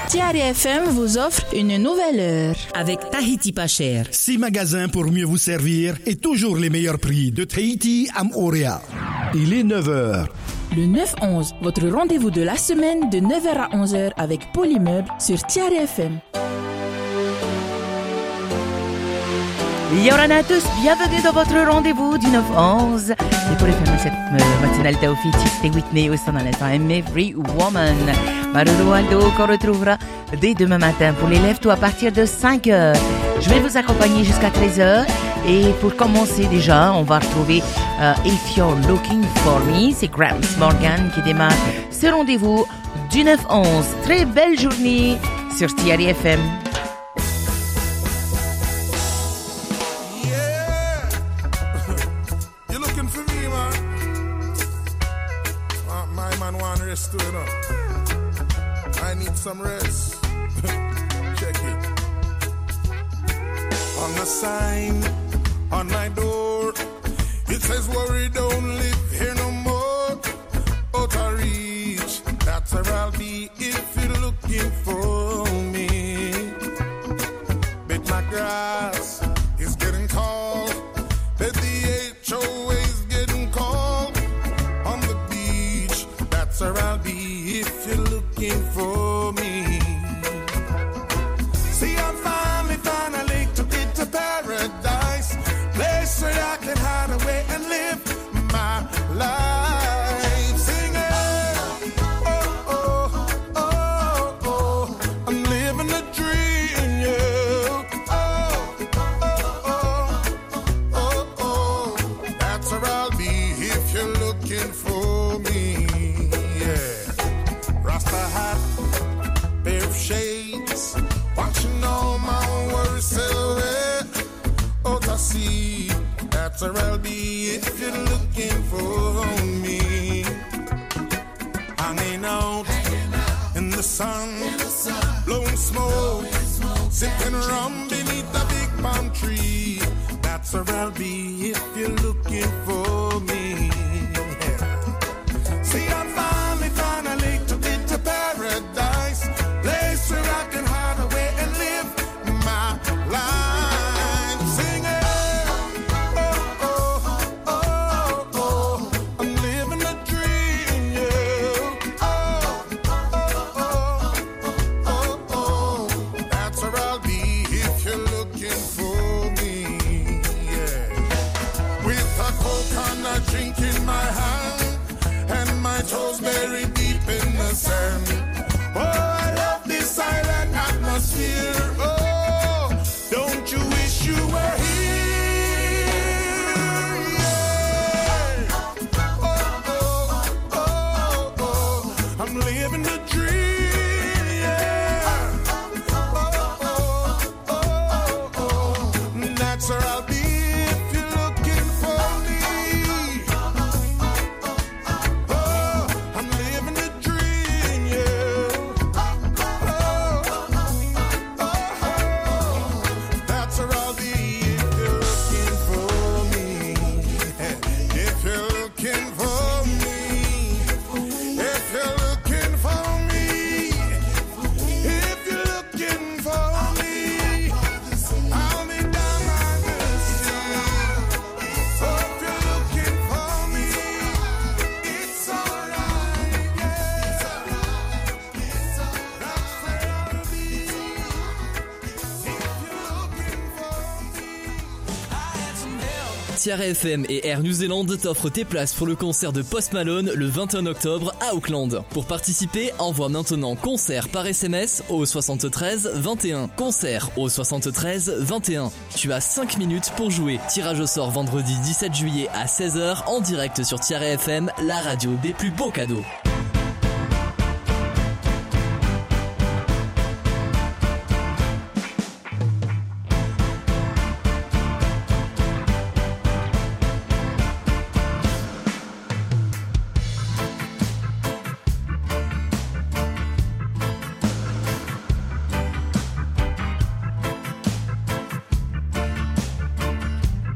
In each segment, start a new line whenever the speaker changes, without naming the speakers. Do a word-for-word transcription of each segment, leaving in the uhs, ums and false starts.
Tiare F M vous offre une nouvelle heure.
Avec Tahiti pas cher.
Six magasins pour mieux vous servir et toujours les meilleurs prix de Tahiti à Moorea. Il est neuf heures.
Le neuf onze, votre rendez-vous de la semaine de neuf heures à onze heures avec Polymeuble sur Tiare F M.
Yorana à tous, bienvenue dans votre rendez-vous du neuf onze. Et pour fermer cette euh, matinale Taufiti, c'était Whitney Houston en étant Every Woman. Maruru Aldo qu'on retrouvera dès demain matin pour les lève-toi à partir de cinq heures. Je vais vous accompagner jusqu'à treize heures. Et pour commencer déjà, on va retrouver euh, If You're Looking For Me. C'est Grams Morgan qui démarre ce rendez-vous du neuf onze. Très belle journée sur Tiare F M.
Rest too, you know. I need some rest. Check it. On the sign on my door, it says worry don't live here no more. Out of reach, that's where I'll be if you're looking for me. But my grass is getting tall, but the H O A is getting cold. On the beach, that's where I'll be if you're looking for me. See, I'm finally, finally to get to paradise, place where I can hide away and live my life. Singing, oh, oh, oh, oh, I'm living a dream, yeah. Oh, oh, oh, oh, oh, that's where I'll be if you're looking for me. Rasta hat, pair of shades, watching all my worries sail away. Out to sea, that's where I'll be if you're looking for me. Hanging out in the sun, blowing smoke, sipping rum beneath the big palm tree. That's where I'll be if you're looking for me. See, I'm finally, finally to get to paradise, place where I can hide away and live my life. Singing, oh, oh, oh, oh, I'm living a dream, yeah. Oh, oh, oh, oh, oh, that's where I'll be if you're looking for me, yeah. With a Coke and a drink in my hand, and my toes buried deep in the sand. Oh, I love this island atmosphere. Oh, don't you wish you were here? Yeah. Oh, oh, oh, oh, I'm living the dream. Yeah. Oh, oh, oh, oh, that's where I'll be if you're looking for me.
Tiare F M et Air New Zealand t'offrent tes places pour le concert de Post Malone le vingt et un octobre à Auckland. Pour participer, envoie maintenant concert par S M S au soixante-treize vingt et un. Concert au soixante-treize vingt et un. Tu as cinq minutes pour jouer. Tirage au sort vendredi dix-sept juillet à seize heures en direct sur Tiare F M, la radio des plus beaux cadeaux.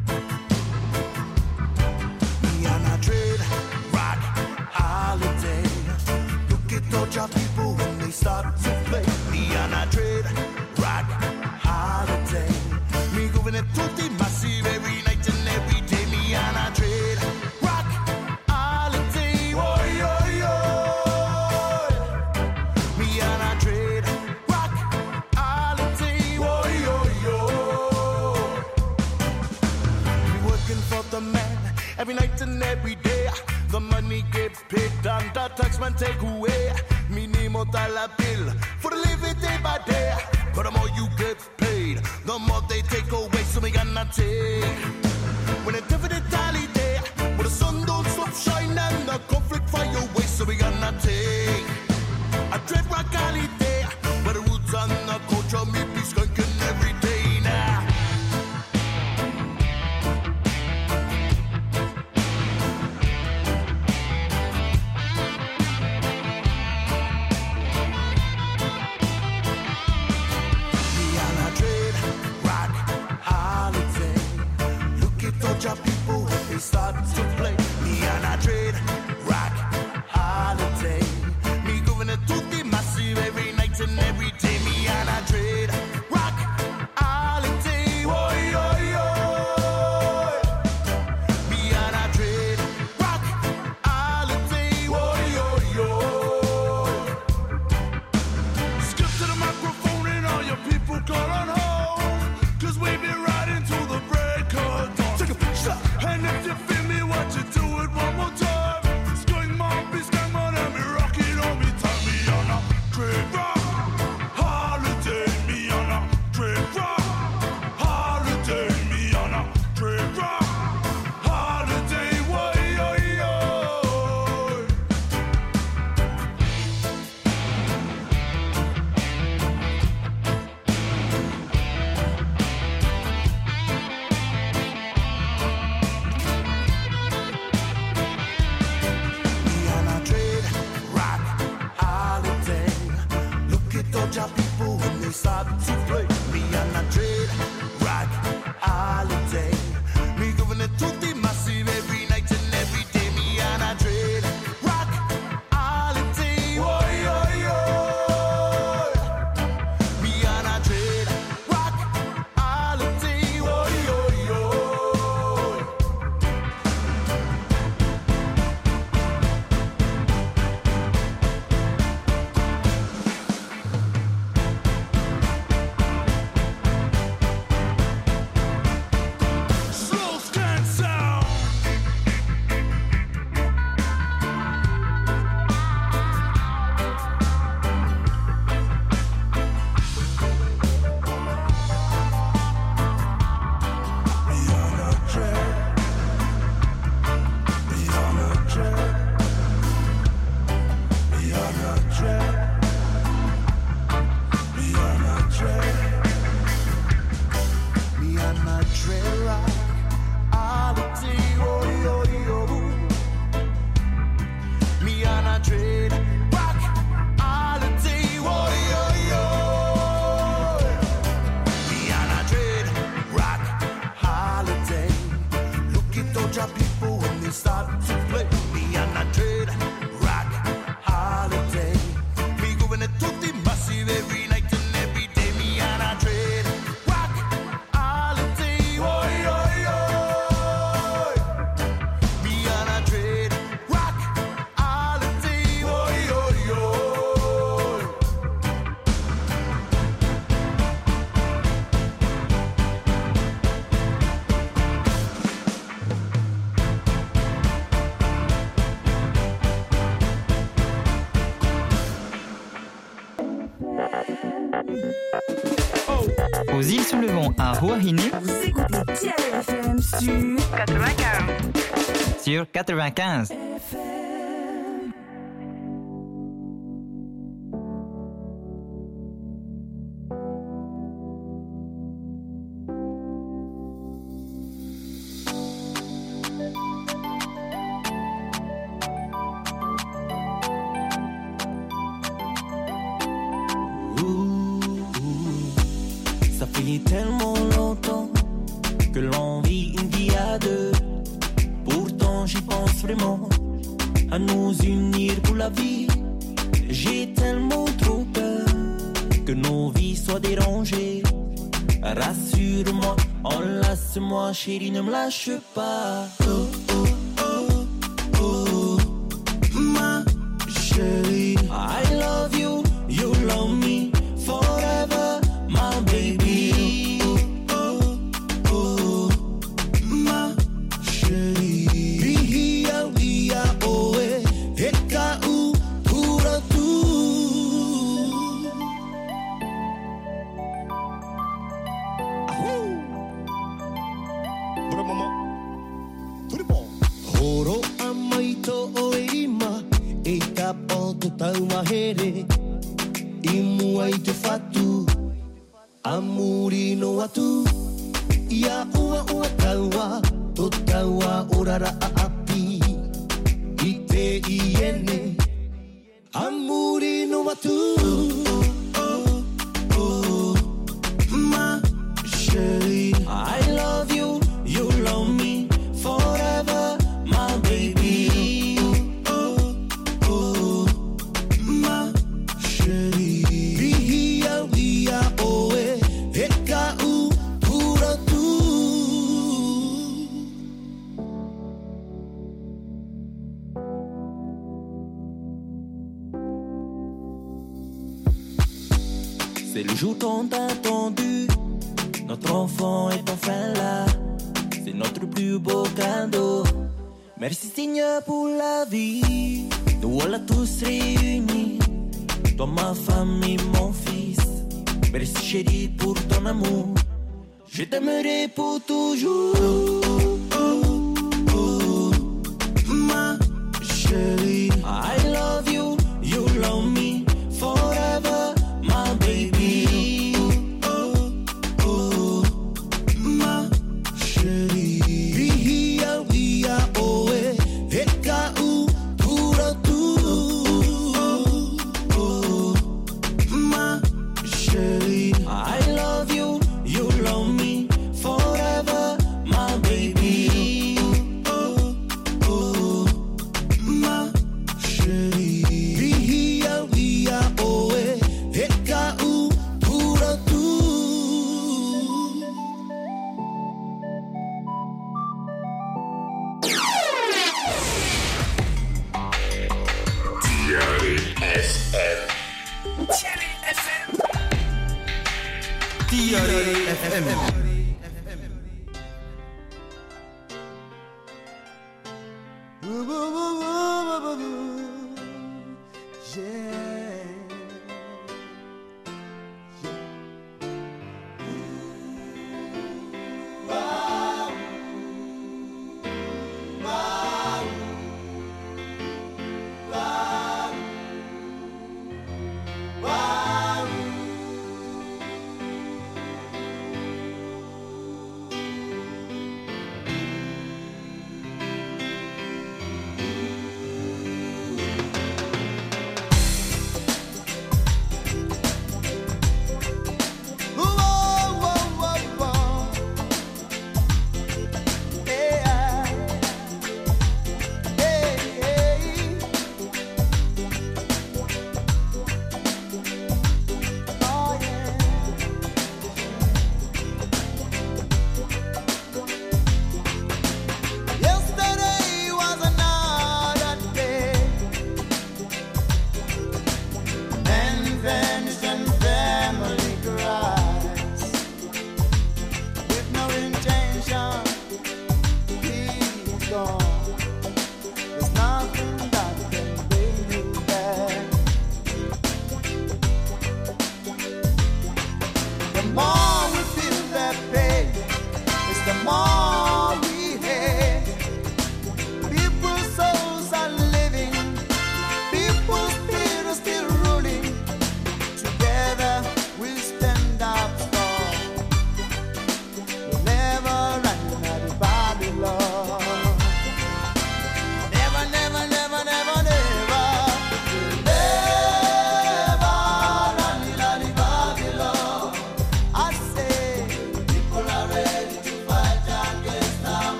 Trade rock holiday. giving it tutti massive every night and every day. Me and I trade rock holiday. Oh, yo, yo. Me and I trade rock holiday. Oh, yo, yo. We working for the man every night and every day. The money get paid and the taxman take away. Minimum dollar bill for the living day by day. But the more you get paid, the more they take away. So we gonna take. When the dividend tally day, when the sun don't stop shining and the conflict fire away. So we gonna take a dread rock holiday. But the roots and the culture me be skunking every day now. Your people when they start to play. Me and I trade rock holiday. Me going to tutti massive every night and every day. Me and I trade rock holiday. Oh, yo, yo. Me and I trade rock holiday. Oh, yo, yo. Skip to the microphone and all your people call on home. Cause we be riding to the break of dawn. And if you feel me, watch you do it one more time. Skunk mom, be skunk man, and me rock it on me. Tell me on a trade rock holiday. Me on a trade rock holiday. Me on a trade rock holiday. Why, yo, yo. Your people when they start to play. Me and I trade rock holiday. Me giving it tutti massive every night and every day. Me and I trade rock holiday. Oh, yo, yo. Me and I trade rock holiday. Oh, yo, yo.
Aux îles sous le vent à Huahine.
Vous écoutez Tiare F M sur quatre-vingt-quinze.
Sur quatre-vingt-quinze.
Ça fait tellement longtemps que l'on vit une vie à deux. Pourtant j'y pense vraiment à nous unir pour la vie. J'ai tellement trop peur que nos vies soient dérangées Rassure-moi, enlace-moi, chérie, ne me lâche pas. Oh, oh, oh, oh, ma chérie. I love you, you love me forever, my baby. Oh, oh, oh, ma chérie. Via, via, oh, eh, et ka ou pour tout.
Bora mama, tudo bom. Horo amai to oima, e tapo to tau mahere. Imu ai te fatu, amuri no atu. Ia ua ua taua, to taua orara a api. I te iene, amuri no atu. Oh, oh, oh, ma chérie.
I love you, you love me forever, my baby.
Oh, oh, ma chérie. Via, via, oh, eh, et ka ou pour tout.
C'est le jour tant attendu, notre enfant est enfin là. C'est notre plus beau cadeau. Merci Seigneur pour la vie. Nous voilà tous réunis, toi, ma femme et mon fils. Merci chérie pour ton amour. Je t'aimerai pour toujours.
Oh, oh, ma chérie.
I love you, you love me forever, my baby.
Oh, oh, ma chérie. Via, via, oh, eh, et ka ou pour tout. Oh, oh, ma chérie.
I love you, you love me forever, my baby.
Oh, oh, ma chérie. Via, via, oh, eh, et ka ou pour tout.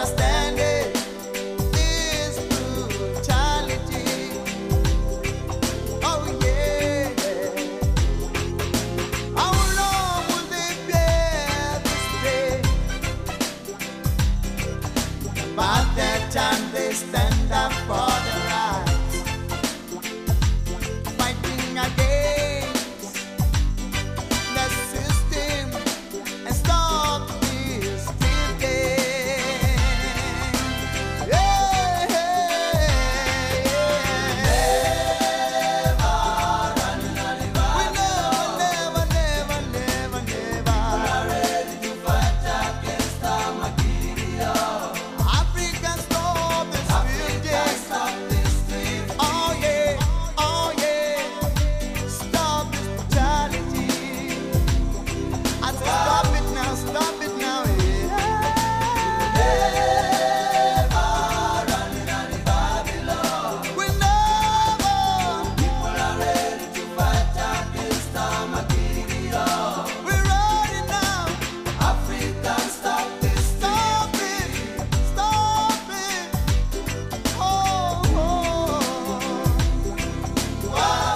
understanding this brutality. Oh yeah. How long will they bear this pain? By that time they stand up for their rights, fighting against the system and stop this thing. Yeah, yeah, yeah. We never, never, never, never, never are ready to fight against the material. African stop this thing. Oh yeah, oh yeah. Stop this brutality. I said stop it now, stop it now, yeah. We never. People are ready to fight against the material. We're ready now. Africa, stop this. Stop it. Stop it. Oh, oh. Wow.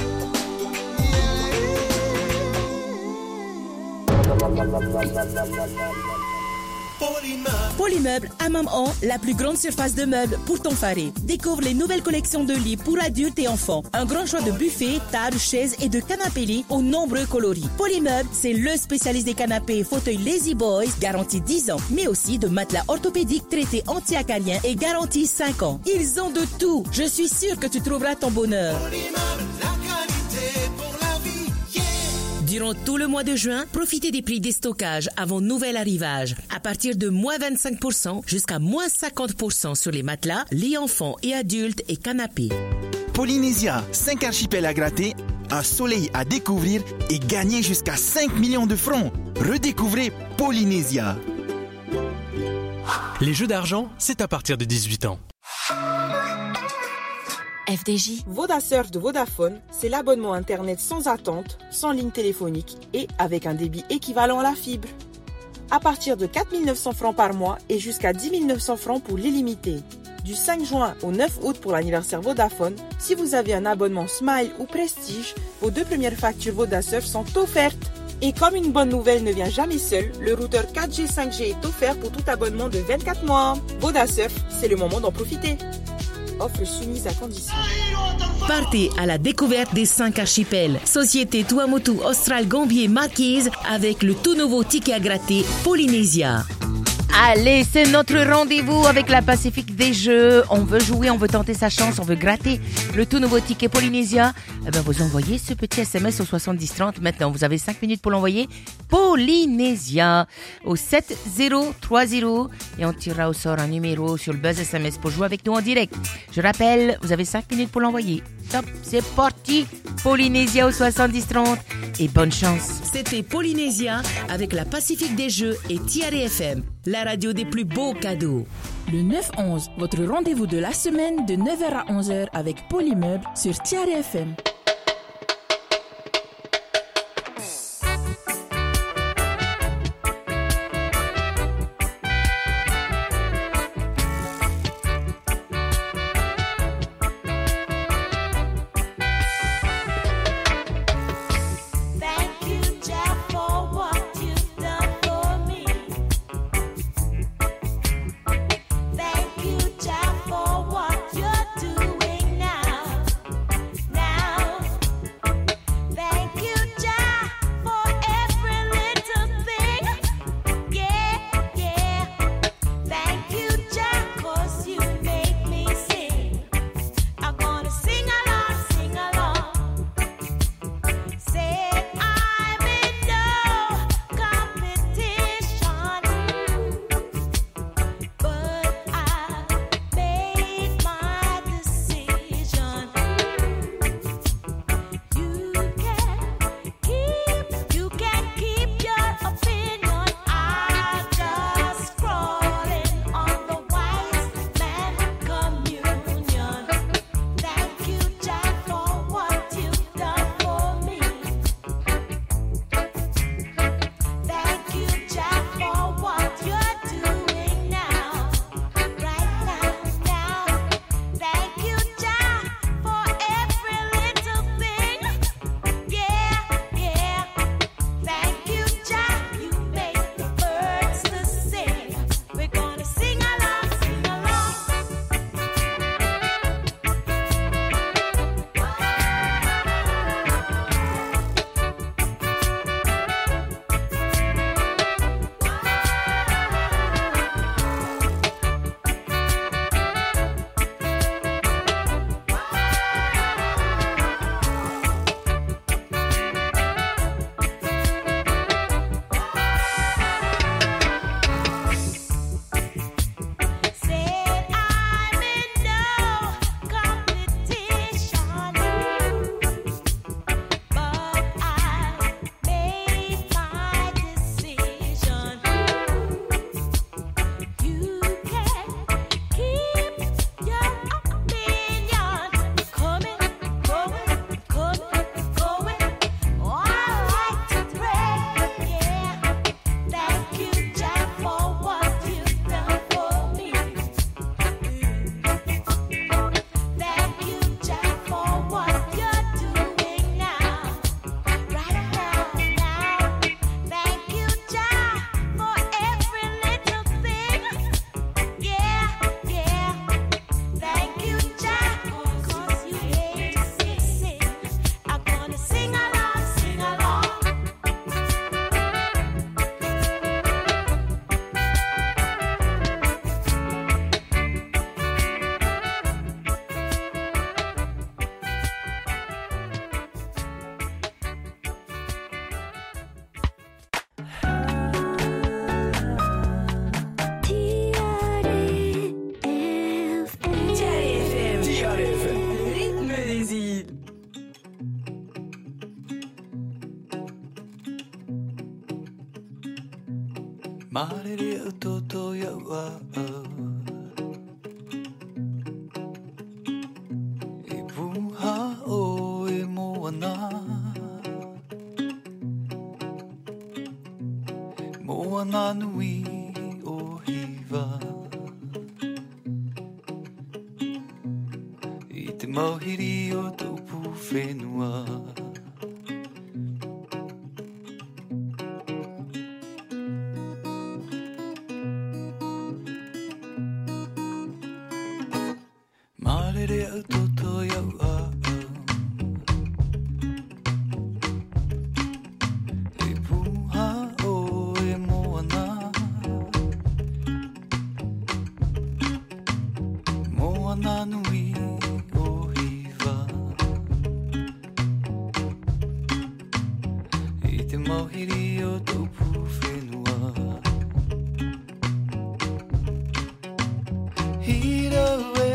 Polymeubles à Maman, la plus grande surface de meubles pour ton faré. Découvre les nouvelles collections de lits pour adultes et enfants. Un grand choix de buffets, tables, chaises et de canapés lits aux nombreux coloris. Polymeubles, c'est le spécialiste des canapés et fauteuils Lazy Boys, garantie dix ans, mais aussi de matelas orthopédiques traités anti-acariens et garantie cinq ans. Ils ont de tout. Je suis sûre que tu trouveras ton bonheur. Durant tout le mois de juin, profitez des prix des stockages avant nouvel arrivage. À partir de moins vingt-cinq pour cent jusqu'à moins cinquante pour cent sur les matelas, lits enfants et adultes et canapés.
Polynésia, cinq archipels à gratter, un soleil à découvrir et gagner jusqu'à cinq millions de francs. Redécouvrez Polynésia.
Les jeux d'argent, c'est à partir de dix-huit ans.
F D J. Vodasurf de Vodafone, c'est l'abonnement Internet sans attente, sans ligne téléphonique et avec un débit équivalent à la fibre. À partir de quatre mille neuf cents francs par mois et jusqu'à dix mille neuf cents francs pour l'illimité. Du cinq juin au neuf août pour l'anniversaire Vodafone, si vous avez un abonnement Smile ou Prestige, vos deux premières factures Vodasurf sont offertes. Et comme une bonne nouvelle ne vient jamais seule, le routeur quatre G cinq G est offert pour tout abonnement de vingt-quatre mois. Vodasurf, c'est le moment d'en profiter. Offre soumise à condition.
Partez à la découverte des cinq archipels. Société Tuamotu Austral Gambier Marquise avec le tout nouveau ticket à gratter Polynésia.
Allez, c'est notre rendez-vous avec la Pacifique des Jeux. On veut jouer, on veut tenter sa chance, on veut gratter le tout nouveau ticket Polynésia. Eh ben, vous envoyez ce petit S M S au soixante-dix trente. Maintenant, vous avez cinq minutes pour l'envoyer. Polynésia au sept zéro trois zéro et on tirera au sort un numéro sur le buzz S M S pour jouer avec nous en direct. Je rappelle, vous avez cinq minutes pour l'envoyer. Top, c'est parti. Polynésia au soixante-dix trente et bonne chance.
C'était Polynésia avec la Pacifique des Jeux et Tiare F M, la radio des plus beaux cadeaux.
Le neuf onze, votre rendez-vous de la semaine de neuf heures à onze heures avec Polymeubles sur Tiare F M.
Now Moana nui o hiva I te mauhiri o taupu whenua Marere au toto iau a E puha o e moana Moana nui o hiva I te mauhiri o taupu whenua Hira we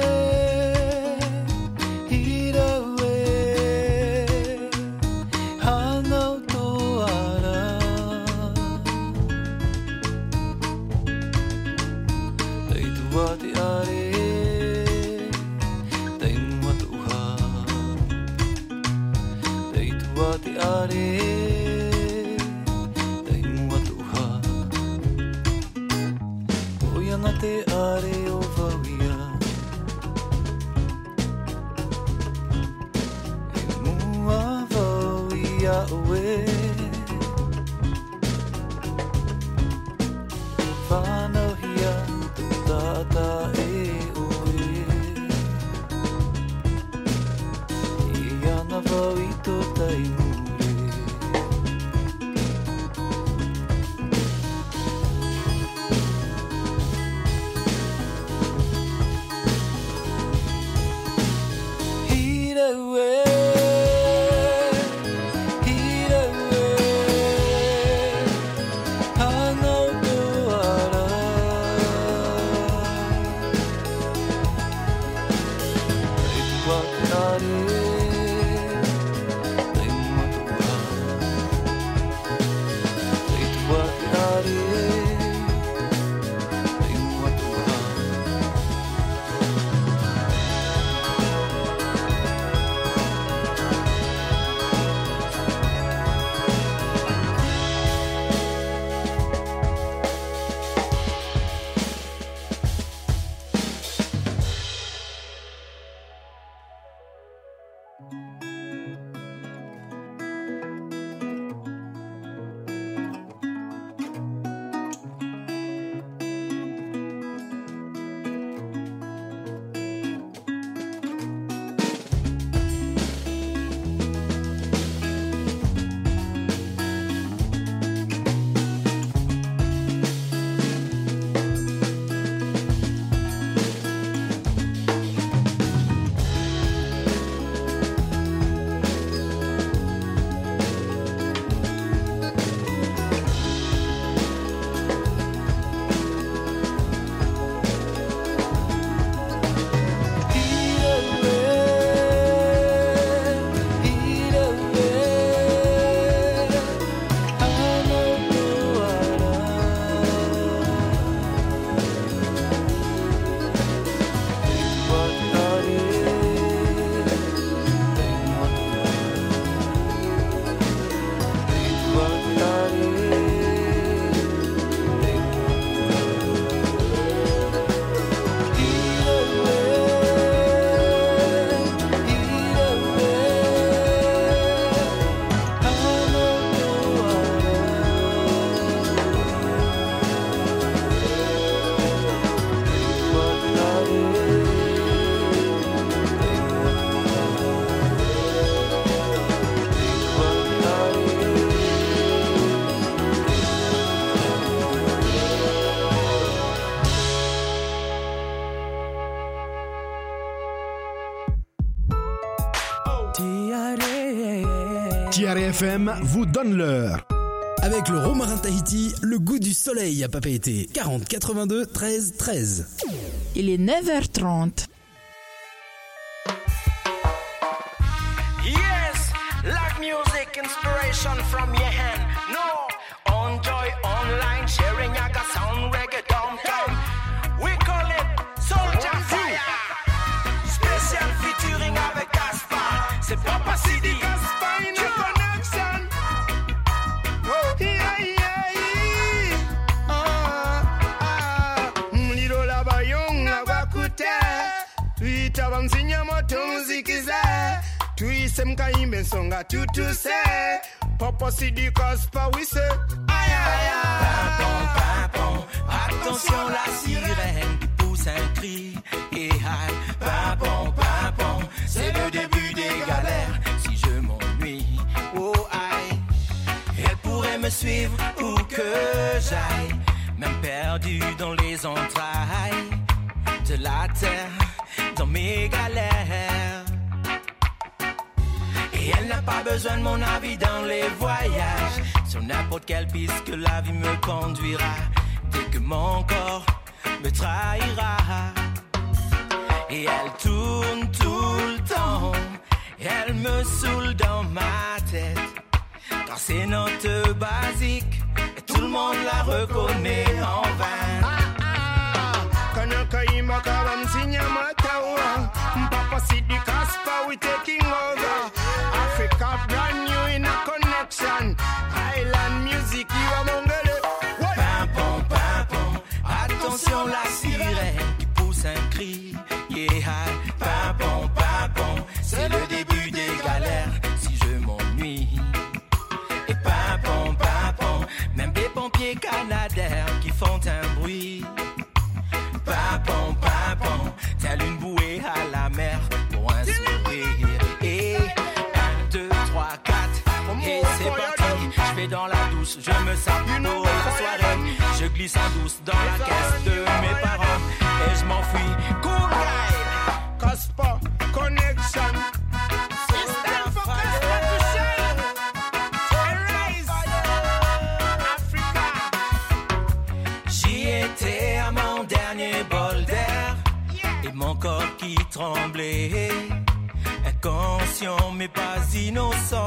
T R F M vous donne l'heure.
Avec le romarin Tahiti, le goût du soleil à Papeete. quarante quatre-vingt-deux treize treize.
Il est neuf heures trente.
Yes, live music inspiration from your hand. No, on joy online sharing yaga sound reggae downtown. We call it Soldier Fire. Spécial featuring avec Gaspar. C'est Papa Sidi. Gaspar in a connection. Oh, yeah, yeah, yeah.
Itabanzinya moto muzikize Tuise mkaimbe songa tutuse Papa Sidi Kaspa we say Aïe aïe aïe
Papon, papon, attention la sirène qui pousse un cri Et aïe, papon, papon, c'est le début des galères Si je m'ennuie, oh aïe Elle pourrait me suivre où que j'aille Même perdu dans les entrailles De la terre, dans mes galères Et elle n'a pas besoin de mon avis dans les voyages Sur n'importe quelle piste que la vie me conduira Dès que mon corps me trahira Et elle tourne tout le temps Elle me saoule dans ma tête Car c'est notre basique Et tout le monde la reconnaît en vain
Kanaka imaka bamzinya matawa Papa Sidi Kaspa we taking over Africa brand new in a connection Island music you are mongole
Pimpon, pimpon, attention la sirène qui pousse un cri Yeah, pimpon, pimpon, c'est le début des galères si je m'ennuie Et pimpon, pimpon, même des pompiers canadaires qui font un bruit Papon, papon, tel une bouée à la mer pour un sourire. Et un, deux, trois, quatre, et c'est parti. Je vais dans la douce, je me sape pour la soirée. Je glisse en douce dans la caisse de mes parents et je m'enfuis. Cool guy,
Kaspa Connection. System for Kaspa to shine. Arise, Africa.
J'y étais à mon dernier bol d'air et mon corps qui tremblait, inconscient mais pas innocent.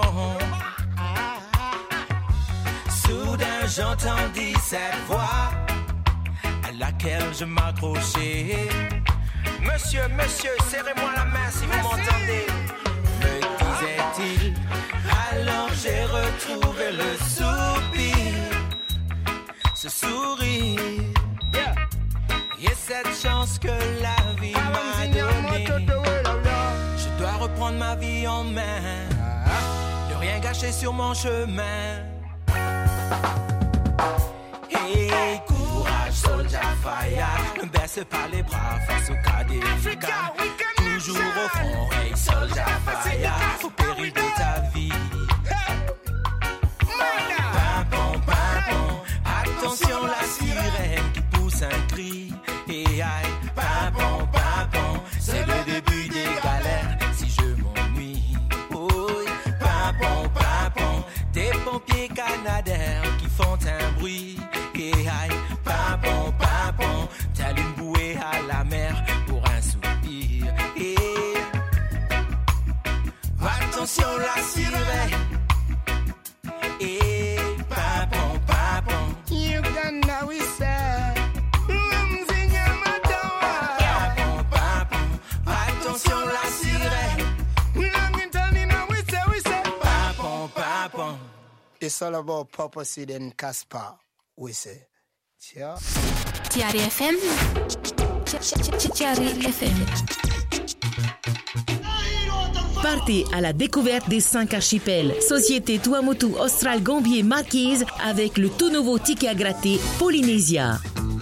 Soudain j'entendis cette voix à laquelle je m'accrochais. Monsieur, monsieur, serrez-moi la main si vous m'entendez, me disait-il. Alors j'ai retrouvé le soupir, ce sourire. Et cette chance que la vie m'a donnée. Je dois reprendre ma vie en main, ne rien gâcher sur mon chemin. Hey, courage, soldier fire, ne baisse pas les bras face au cas délicat. Toujours au front, hey, soldier fire, au péril de ta vie. Pimpon, pimpon, attention la sirène qui pousse un cri. Et aïe, papon, papon, c'est le début des galères si je m'ennuie. Oh, papon, papon, des pompiers canadaires qui font un bruit. Et aïe, papon, papon, tel une bouée à la mer pour un soupir. Et attention la sirène. Et papon, papon,
Uganda we say.
Attention la sirène. Papon, papon.
It's all about Papa Sid and Kaspa, we say. Tiens.
Tiare F M. Tiare F M.
Partez à la découverte des cinq archipels. Société Tuamotu Austral Gambier Marquise avec le tout nouveau ticket à gratter Polynésia.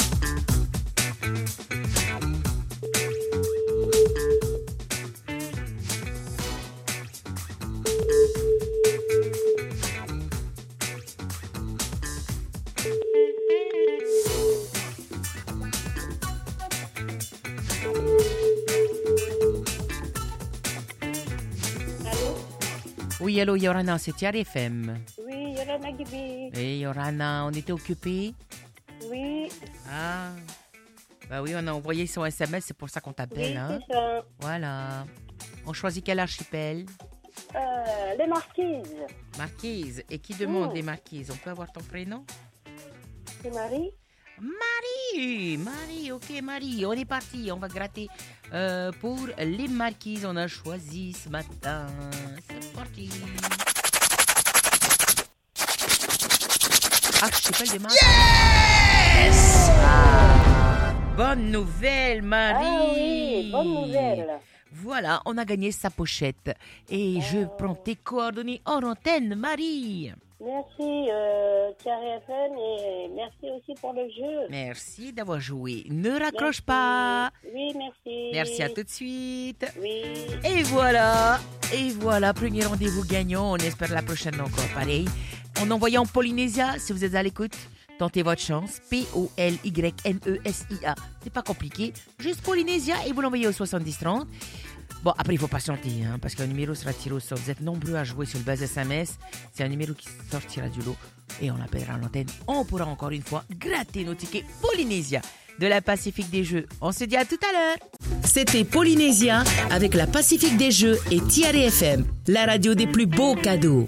Oui, allô, Yorana, c'est Tiare F M.
Oui, Yorana Gibi.
Et Yorana, on était occupés?
Oui.
Ah. Bah oui, on a envoyé son S M S, c'est pour ça qu'on t'appelle.
Oui,
hein.
c'est ça.
Voilà. On choisit quel archipel?
Euh, les Marquises.
Marquise. Et qui demande
Mm.
les Marquises? On peut avoir ton prénom?
C'est Marie.
Marie, Marie, ok Marie, on est parti, on va gratter euh, pour les Marquises, on a choisi ce matin, c'est parti. Archipel des Marquises. Yes! Ah, bonne nouvelle Marie.
Ah oui, bonne nouvelle.
Voilà, on a gagné sa pochette. Et je prends tes coordonnées en antenne, Marie.
Merci, euh, Thierry F M, et merci aussi pour le jeu.
Merci d'avoir joué. Ne raccroche
Merci.
pas.
Oui, merci.
Merci, à tout de suite.
Oui.
Et voilà, et voilà, premier rendez-vous gagnant. On espère la prochaine encore pareil. En envoyant Polynésia, si vous êtes à l'écoute, tentez votre chance. P O L Y N E S I A. C'est pas compliqué. Juste Polynésia et vous l'envoyez au soixante-dix trente. Bon, après, il faut patienter, hein, parce qu'un numéro sera tiré au sort. Vous êtes nombreux à jouer sur le buzz S M S. C'est un numéro qui sortira du lot et on l'appellera à l'antenne. On pourra encore une fois gratter nos tickets Polynésia de la Pacifique des Jeux. On se dit à tout à l'heure.
C'était Polynésia avec la Pacifique des Jeux et Thierry F M, la radio des plus beaux cadeaux.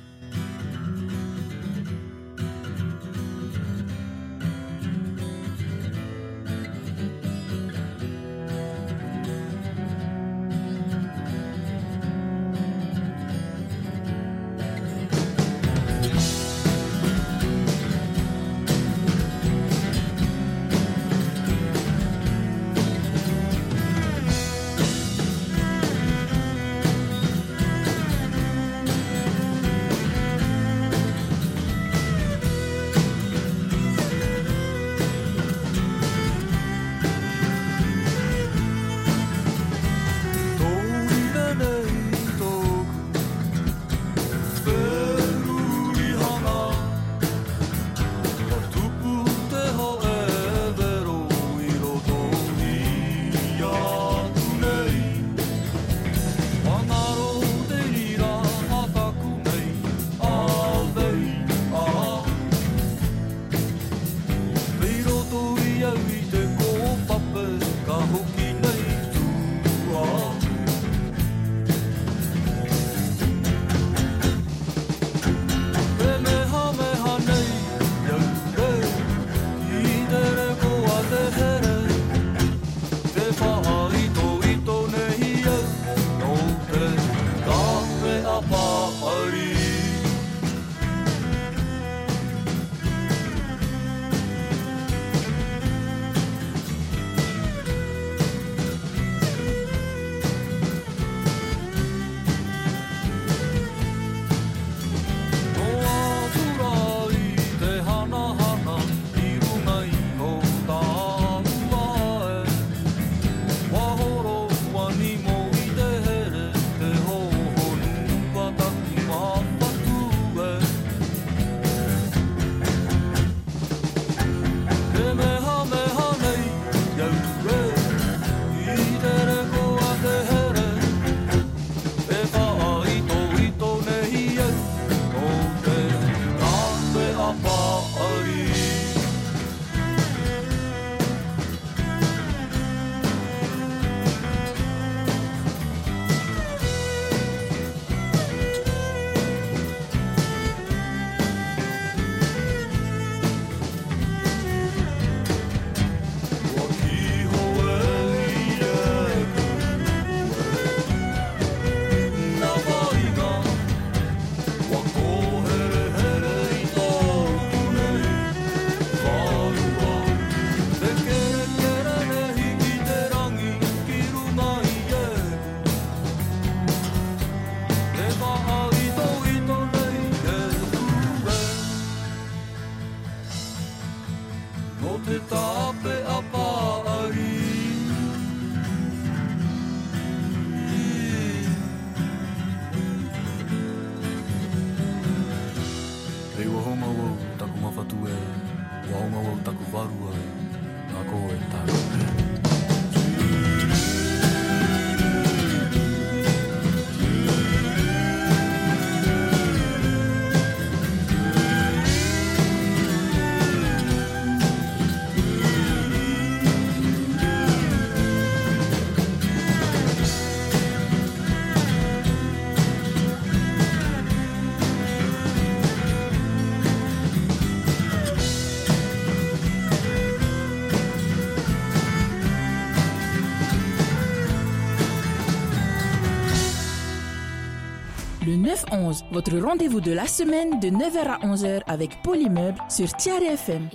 Le neuf onze, votre rendez-vous de la semaine de neuf heures à onze heures avec Polymeuble sur Thierry F M.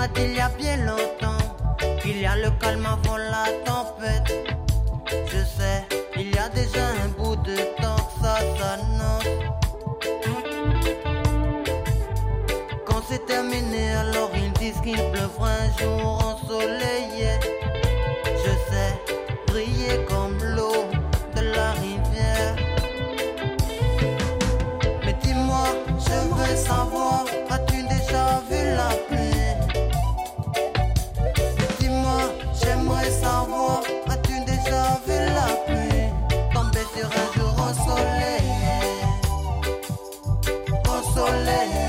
m'a dit il y a bien longtemps qu'il y a le calme avant la tempête. Je sais, il y a déjà un bout de temps que ça s'annonce. Quand c'est terminé, alors ils disent qu'il pleuvra un jour ensoleillé. Je sais, briller comme l'eau de la rivière. Mais dis-moi, je veux savoir, as-tu déjà vu la pluie? Mais dis-moi, j'aimerais savoir, as-tu déjà vu la pluie tomber sur un jour ensoleillé? Ensoleillé.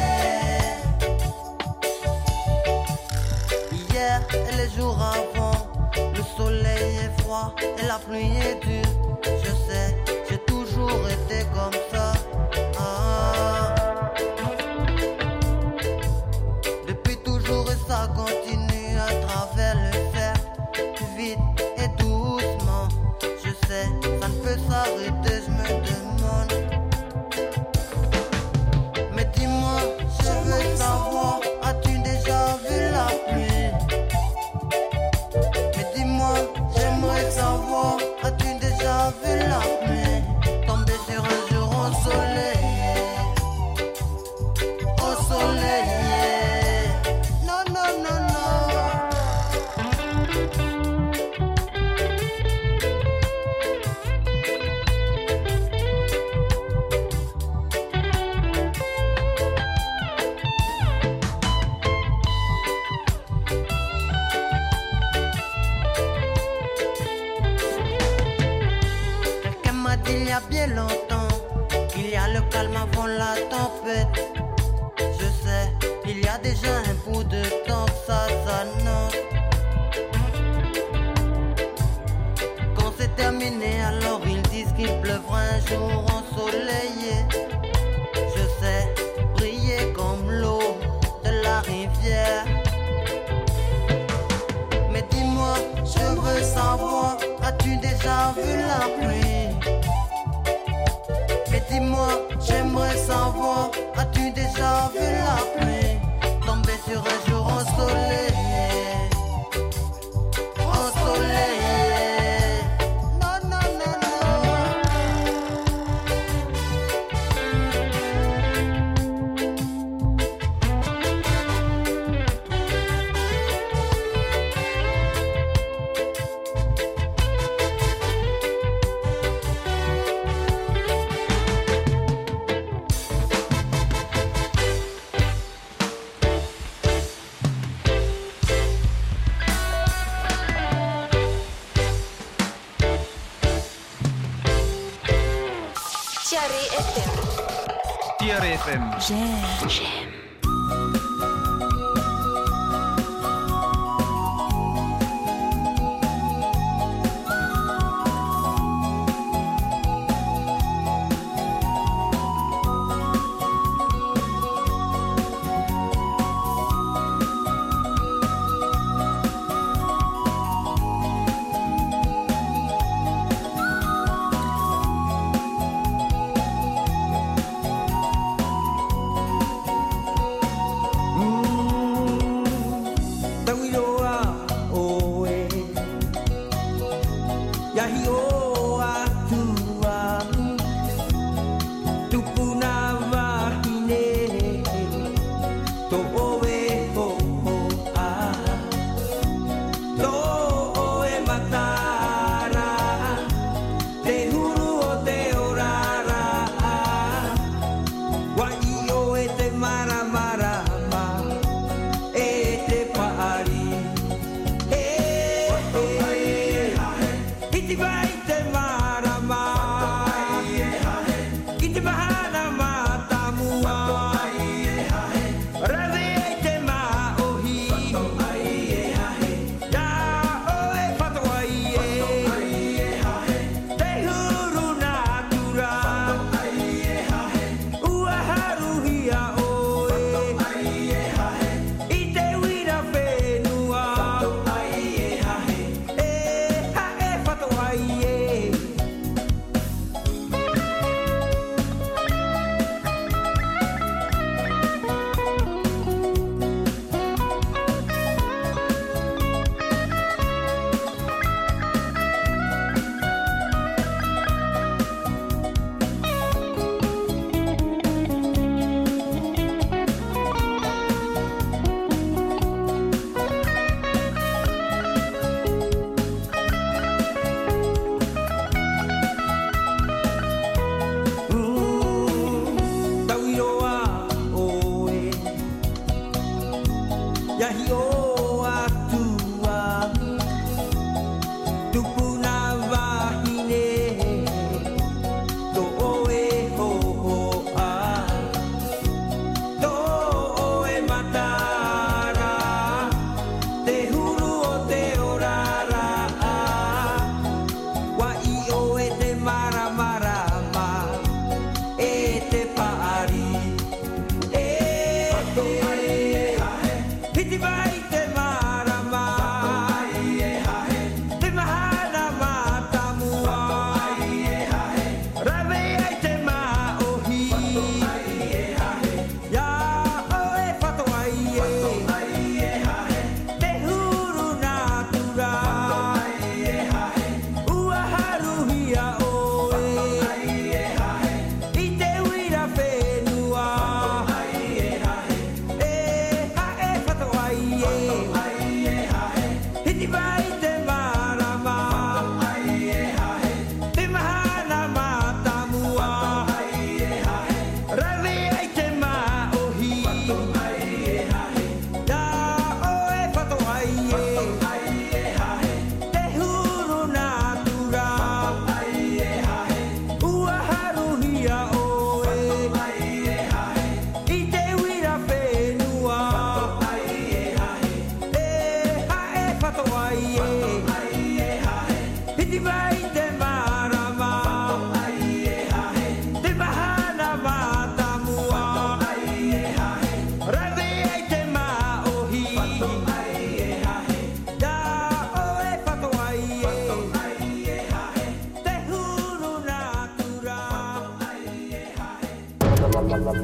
Hier et les jours avant, le soleil est froid et la pluie est dure. Je sais, j'ai toujours été comme ça. Ah. Depuis toujours et ça continue à travers le fer. Vite et doucement. Je sais, ça ne peut s'arrêter, je me demande. Mais dis-moi, je veux savoir, as-tu déjà vu la pluie? Mais dis-moi, j'aimerais savoir, as-tu déjà vu la pluie tomber sur un jour ensoleillé? Ensoleillé. Non, non, non, non. Quelqu'un m'a dit il y a bien longtemps qu'il y a le calme avant la tempête. Je sais, il y a déjà un bout de temps que ça s'annonce. Quand c'est terminé, alors ils disent qu'il pleuvra un jour ensoleillé. Je sais, briller comme l'eau de la rivière. Mais dis-moi, je veux savoir, as-tu déjà vu la pluie? Mais dis-moi, j'aimerais savoir, as-tu déjà vu la pluie tomber sur un jour ensoleillé? Ensoleillé. Non, non, non,
Tiare F M.
Tiare F M.
J'aime. J'aime.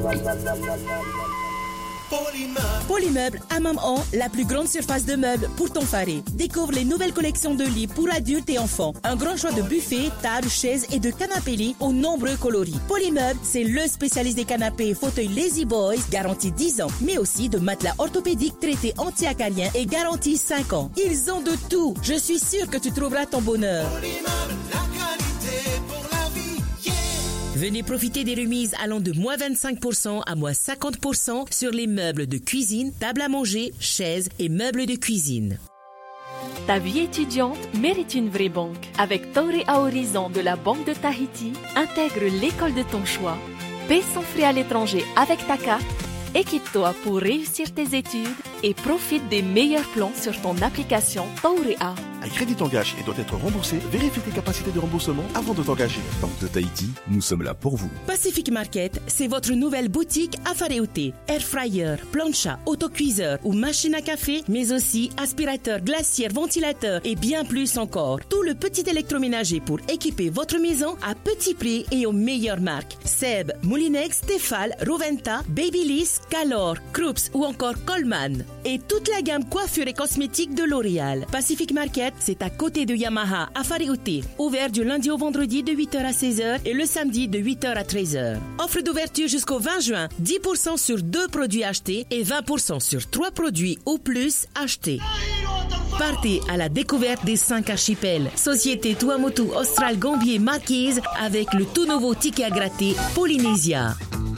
Polymeuble à Maman, la plus grande surface de meubles pour ton faré. Découvre les nouvelles collections de lits pour adultes et enfants. Un grand choix de buffets, tables, chaises et de canapés lits aux nombreux coloris. Polymeuble, c'est le spécialiste des canapés et fauteuils Lazy Boys, garantie dix ans, mais aussi de matelas orthopédiques traités anti-acariens et garantie cinq ans. Ils ont de tout. Je suis sûre que tu trouveras ton bonheur.
Polymeuble, la qualité pour la vie, yeah.
Venez profiter des remises allant de moins vingt-cinq pour cent à moins cinquante pour cent sur les meubles de cuisine, table à manger, chaises et meubles de cuisine.
Ta vie étudiante mérite une vraie banque. Avec Tauré à Horizon de la Banque de Tahiti, intègre l'école de ton choix. Paie sans frais à l'étranger avec ta carte. Équipe-toi pour réussir tes études et profite des meilleurs plans sur ton application Tauré A.
Un crédit t'engage et doit être remboursé. Vérifie tes capacités de remboursement avant de t'engager.
Banque de Tahiti, nous sommes là pour vous.
Pacific Market, c'est votre nouvelle boutique à Faréoté. Air fryer, plancha, autocuiseur ou machine à café, mais aussi aspirateur, glacière, ventilateur et bien plus encore. Tout le petit électroménager pour équiper votre maison à petit prix et aux meilleures marques. Seb, Moulinex, Tefal, Roventa, Babyliss, Calor, Krups ou encore Coleman. Et toute la gamme coiffure et cosmétique de L'Oréal. Pacific Market, c'est à côté de Yamaha, à Faréoté. Ouvert du lundi au vendredi de huit heures à seize heures et le samedi de huit heures à treize heures. Offre d'ouverture jusqu'au vingt juin. dix pour cent sur deux produits achetés et vingt pour cent sur trois produits ou plus achetés. Partez à la découverte des cinq archipels. Société Tuamotu Austral Gambier Marquise avec le tout nouveau ticket à gratter Polynésia.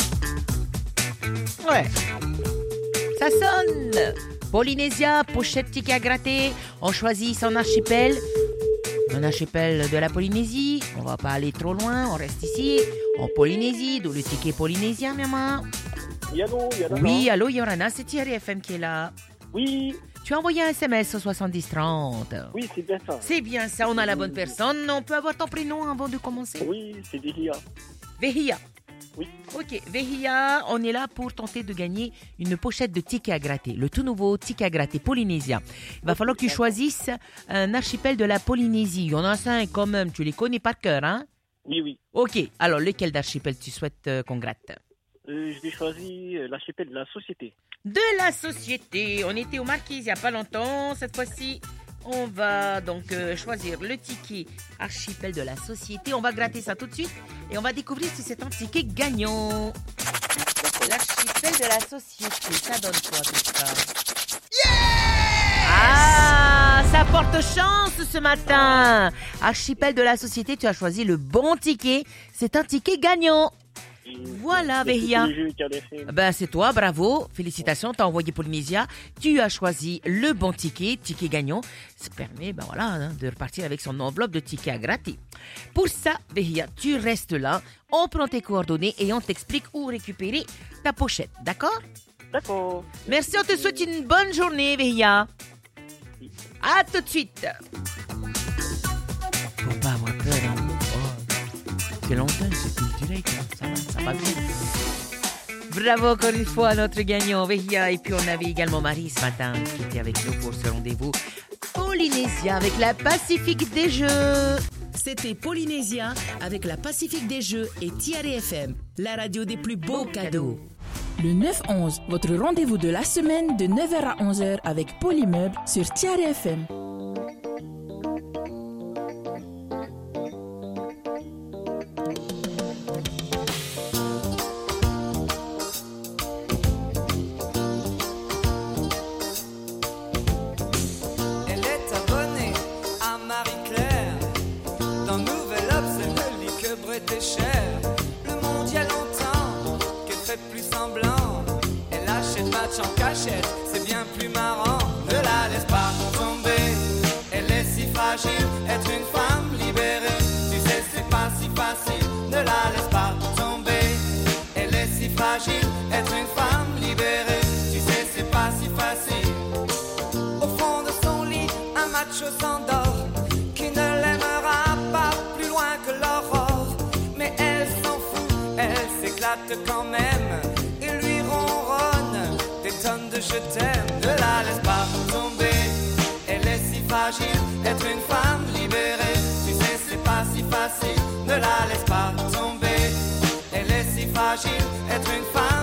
Ouais. Ça sonne. Polynésia, pochette ticket à gratter. On choisit son archipel. Un archipel de la Polynésie. On va pas aller trop loin. On reste ici. En Polynésie, d'où le ticket polynésien, maman.
Allô, Yorana.
Oui, allô, Yorana. C'est Thierry F M qui est là.
Oui.
Tu as envoyé un S M S au soixante-dix trente.
Oui, c'est bien ça.
C'est bien ça, on a la bonne personne. On peut avoir ton prénom avant de commencer?
Oui, c'est Vehia.
Vehia.
Oui.
Ok, Vehia, on est là pour tenter de gagner une pochette de tickets à gratter, le tout nouveau ticket à gratter polynésien. Il va falloir que tu choisisses un archipel de la Polynésie. Il y en a cinq quand même, tu les connais par cœur, hein?
Oui, oui.
Ok, alors lequel d'archipel tu souhaites euh, qu'on gratte?
euh, Je vais choisir euh, l'archipel de la Société.
De la Société, on était au Marquise il n'y a pas longtemps, cette fois-ci... On va donc euh, choisir le ticket archipel de la Société. On va gratter ça tout de suite et on va découvrir si c'est un ticket gagnant. L'archipel de la Société, ça donne quoi tout ça? Yeah! Ah, ça porte chance ce matin. Archipel de la Société, tu as choisi le bon ticket. C'est un ticket gagnant. Voilà, Vehia. Ben, c'est toi, bravo. Félicitations, t'as envoyé Polynésia. Tu as choisi le bon ticket, ticket gagnant. Ça permet, ben voilà, hein, de repartir avec son enveloppe de tickets à gratter. Pour ça, Vehia, tu restes là. On prend tes coordonnées et on t'explique où récupérer ta pochette, d'accord?
D'accord.
Merci, on te souhaite une bonne journée, Vehia. À tout de suite. Faut pas avoir peur, hein. C'est longtemps, c'est culturel, ça va, ça va bien. Bravo encore une fois à notre gagnant, Vehia. Et puis on avait également Marie ce matin qui était avec nous pour ce rendez-vous Polynésia avec la Pacifique des Jeux.
C'était Polynésia avec la Pacifique des Jeux et Thierry F M, la radio des plus beaux cadeaux.
Le neuf onze, votre rendez-vous de la semaine de neuf heures à onze heures avec Polymeuble sur Thierry F M.
Était cher. Le monde y a longtemps qu'elle fait plus semblant. Elle achète match en cachette, c'est bien plus marrant. Ne la laisse pas tomber, elle est si fragile. Être une femme libérée, tu sais c'est pas si facile. Ne la laisse pas tomber, elle est si fragile. Être une femme libérée, tu sais c'est pas si facile. Au fond de son lit, un macho s'endort qui ne l'aimera pas plus loin que l'aurore. Quand même, et lui ronronne des tonnes de je t'aime. Ne la laisse pas tomber, elle est si fragile. Être une femme libérée, tu sais c'est pas si facile. Ne la laisse pas tomber, elle est si fragile. Être une femme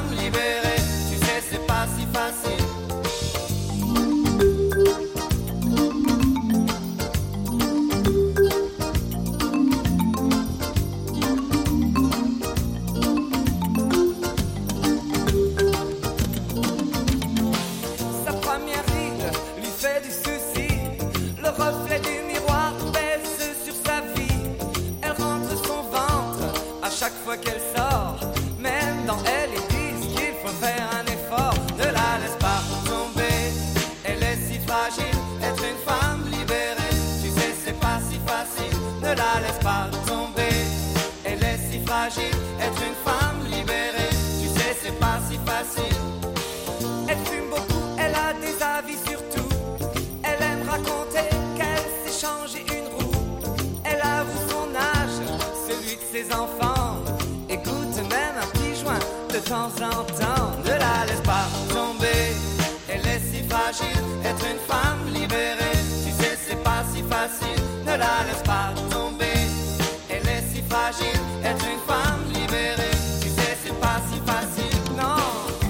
fragile, être une femme libérée, tu sais c'est pas si facile. Elle fume beaucoup, elle a des avis sur tout. Elle aime raconter qu'elle s'est changé une roue. Elle avoue son âge, celui de ses enfants. Écoute même un petit joint de temps en temps. Ne la laisse pas tomber, elle est si fragile, être une femme libérée, tu sais c'est pas si facile. Ne la laisse pas tomber, elle est si fragile, être une femme libérée, tu sais c'est pas si facile, non.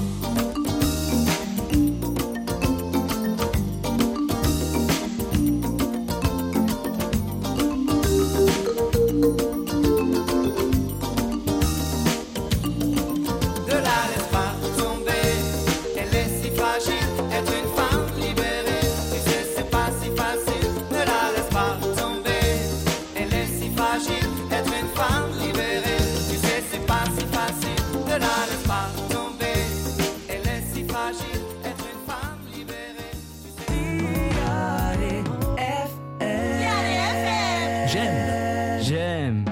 Ne la laisse pas tomber, elle est si fragile, être une femme libérée, tu sais c'est pas si facile. Ne la laisse pas tomber, elle est si fragile, être une femme libérée, tu sais c'est pas si facile. Ne la laisse pas tomber, elle est si fragile, être une femme libérée, tu sais.
J'aime, j'aime.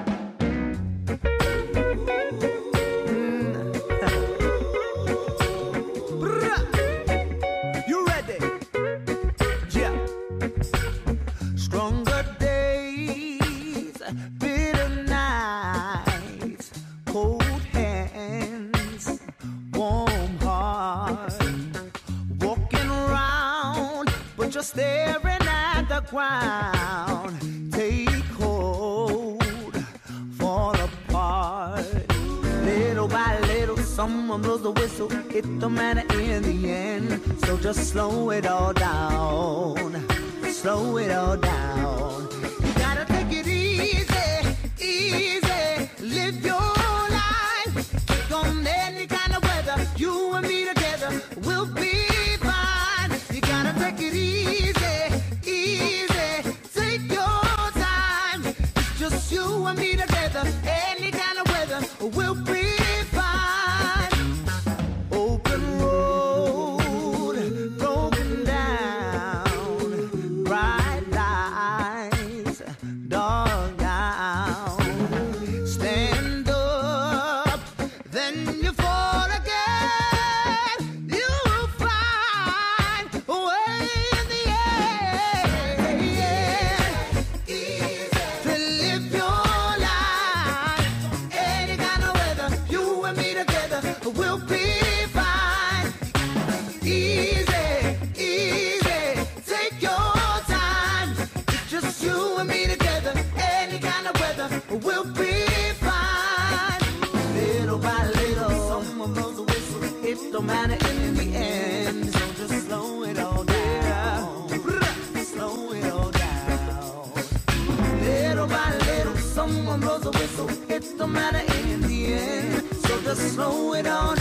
You ready? Yeah. Stronger days, bitter nights, cold hands, warm heart. Walking around, but you're staring at the ground. Take hold, fall apart. Little by little, someone blows the whistle. It don't matter in the end. So just slow it all down. Slow it all down. You gotta take it easy, easy. Live your life. Take on any kind of weather. You and me together, we'll be fine. You gotta take it easy, easy. Take your time. It's just you and me together. Any kind of weather, we'll be fine. Open road, broken down, bright lights, dark down. Stand up, then you fall again. You'll find a way in the end. Easy to live your life. Any kind of weather, you and me together, we'll be fine. Easy, easy, take your time. It's just you and me together. Any kind of weather, we'll be fine. Little by little, someone blows the whistle. It don't matter in the end. So just slow it all down. Slow it all down. Little by little, someone blows a whistle. It don't matter in the end. So just slow it all